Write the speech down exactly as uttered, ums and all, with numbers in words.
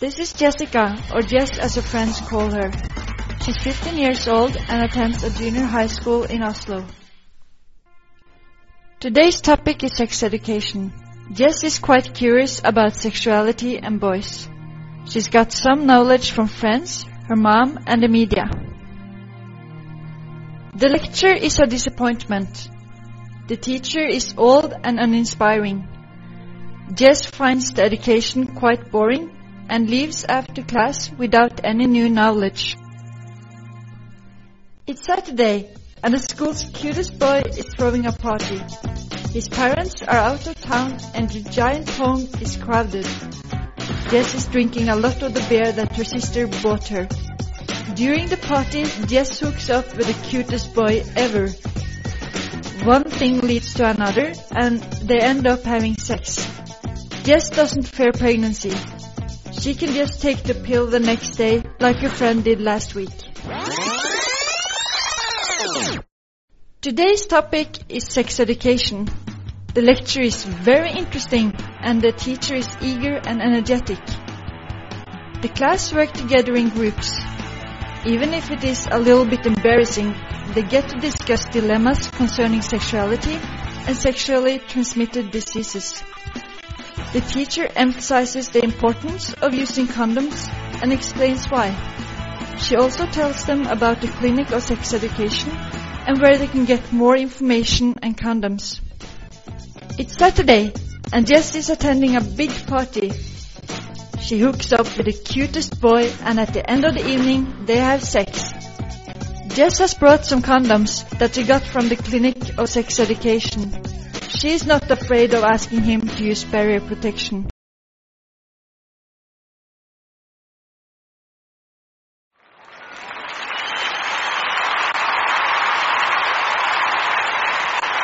This is Jessica, or Jess as her friends call her. She's fifteen years old and attends a junior high school in Oslo. Today's topic is sex education. Jess is quite curious about sexuality and boys. She's got some knowledge from friends, her mom, and the media. The lecture is a disappointment. The teacher is old and uninspiring. Jess finds the education quite boring and leaves after class without any new knowledge. It's Saturday, and the school's cutest boy is throwing a party. His parents are out of town and the giant home is crowded. Jess is drinking a lot of the beer that her sister bought her. During the party, Jess hooks up with the cutest boy ever. One thing leads to another, and they end up having sex. Jess doesn't fear pregnancy. She can just take the pill the next day, like her friend did last week. Today's topic is sex education. The lecture is very interesting, and the teacher is eager and energetic. The class work together in groups. Even if it is a little bit embarrassing, they get to discuss dilemmas concerning sexuality and sexually transmitted diseases. The teacher emphasizes the importance of using condoms and explains why. She also tells them about the clinic of sex education and where they can get more information and condoms. It's Saturday, and Jess is attending a big party. She hooks up with the cutest boy, and at the end of the evening, they have sex. Jess has brought some condoms that she got from the clinic of sex education. She is not afraid of asking him to use barrier protection.